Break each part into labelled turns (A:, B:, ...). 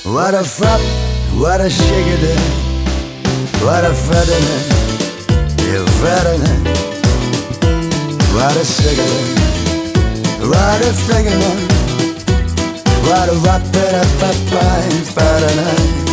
A: What a fap, what a shiggy, what a feather, you feather, what a shiggy, what a figure, what a wapper, papa,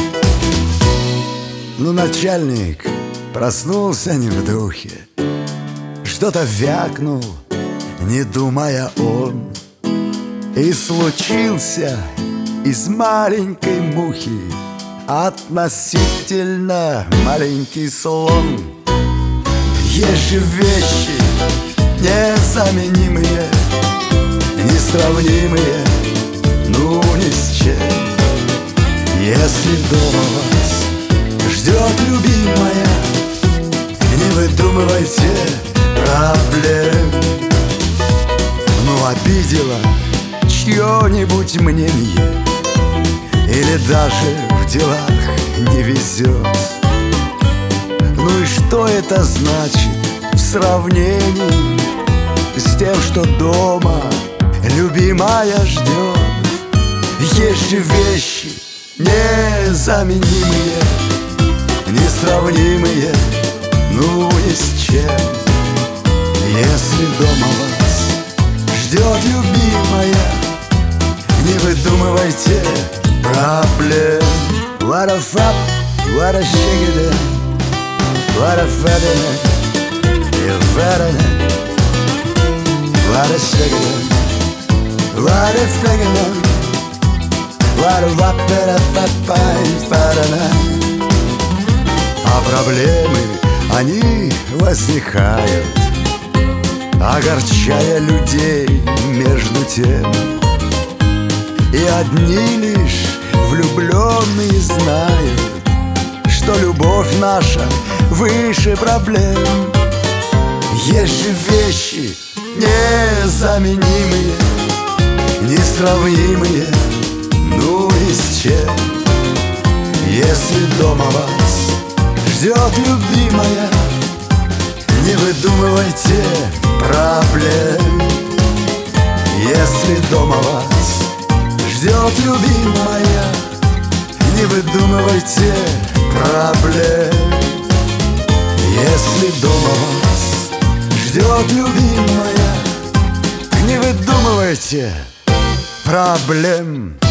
A: Ну, начальник проснулся не в духе, что-то вякнул, не думая он, и случился из маленькой мухи относительно маленький слон. Есть же вещи незаменимые, несравнимые, ну ни с чем. Если дома вас ждет любимая, не выдумывайте проблем. Ну, обидела чье-нибудь мнение или даже в делах не везет. Ну и что это значит в сравнении с тем, что дома любимая ждет? Есть же вещи незаменимые, несравнимые, ну ни с чем. Если дома вас ждет любимая, не выдумывайте проблем. What a fap, what a shiggy, what a feather, you feather, what a shiggy, what a figure, what a wapper, papa, а проблемы, они возникают, огорчая людей между тем. И одни лишь влюбленные знают, что любовь наша выше проблем. Есть же вещи незаменимые, несравнимые, ну ни с чем. Если дома вас ждет любимая, не выдумывайте проблем. Если дома вас ждет любимая, не выдумывайте проблем. Если дома вас ждет любимая, не выдумывайте проблем.